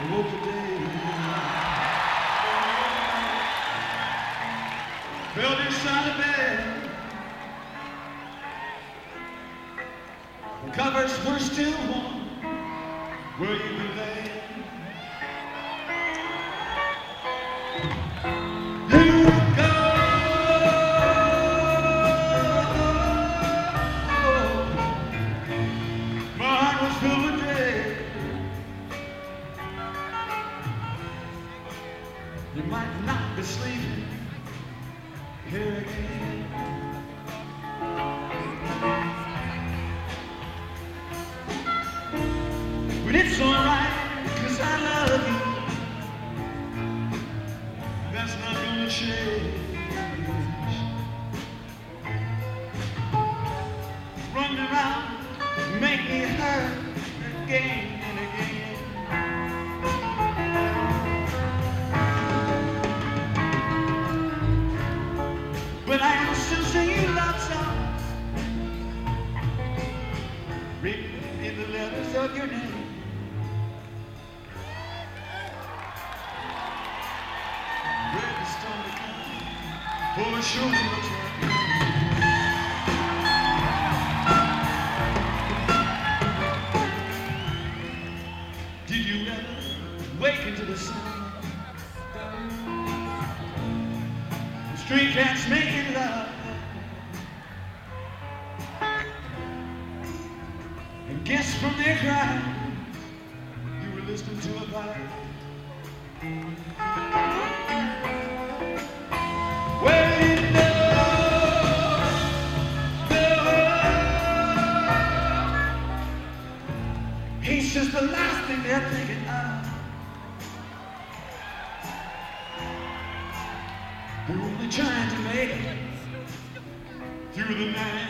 woke today, felt inside the bed. The covers were still warm where you could lay. You might not be sleeping here again. But it's alright, 'cause I love you. That's not gonna change. Run around, make me hurt again and again. But I am still singing love songs, written in the letters of your name. Where the storm to come, for it sure looks like it. Did you ever wake into the sun? Street cats making love, and guess from their cries you were listening to a vibe. Well, you know, he's just the last thing they're thinking of. We're only trying to make it through the night.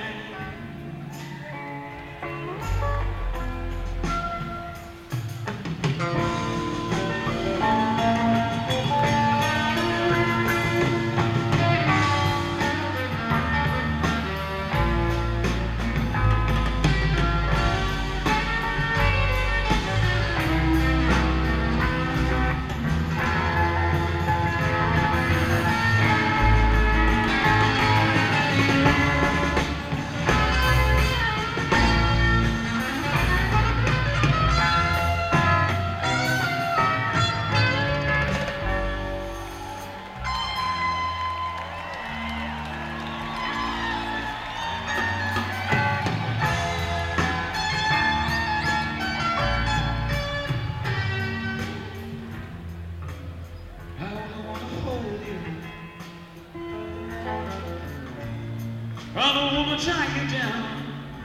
I don't wanna tie you down,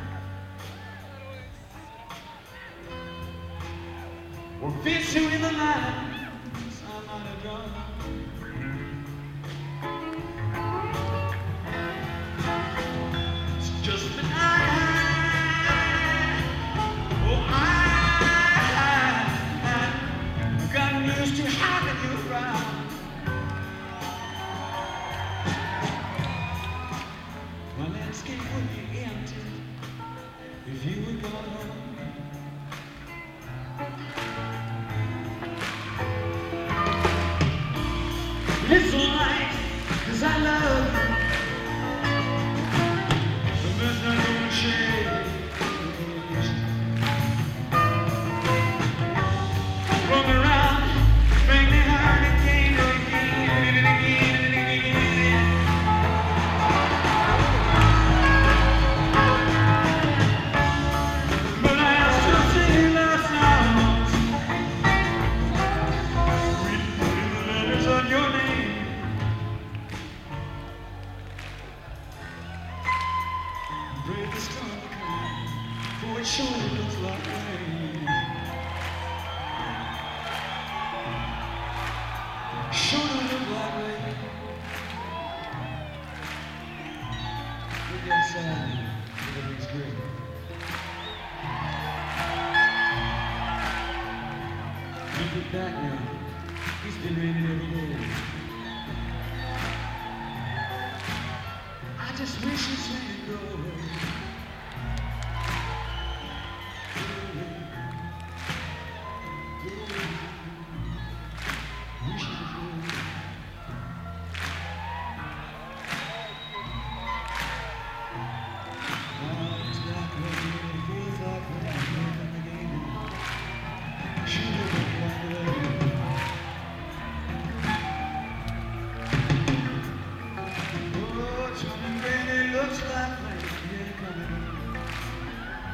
or fit you in the lines I might have drawn. It's just that I've gotten used to having you around. My landscape would be empty if you were gone. It's alright, 'cause I love you, but there's not gonna change. Run around, make me hurt again and again and again and again. But I am still singing love songs, written in the letters of your name. Pray the storm to come, for it sure looks like rain. Sure look like rain. Look outside, everything's great. Look at back now, it's been raining every day. I just wish it's let it go.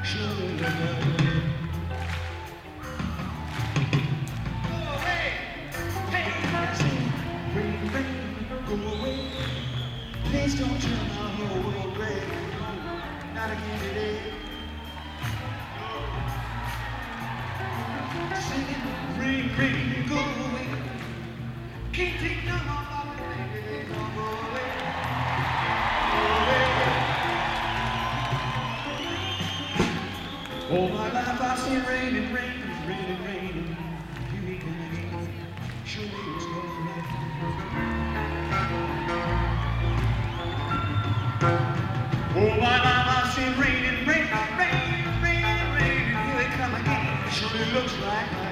surely look like. Oh, hey, hey, I say, rain, rain, go away. Please don't turn my whole world gray. Not again today. Singing, rain, rain, go away. Can't take no more of it, baby. Don't go away. Go away. All my life I've seen rain and rain and rain and rain. Here we come again. Surely it's gonna rain. All my life I've seen rain and rain, rain, rain, rain. And here we come again. Surely looks like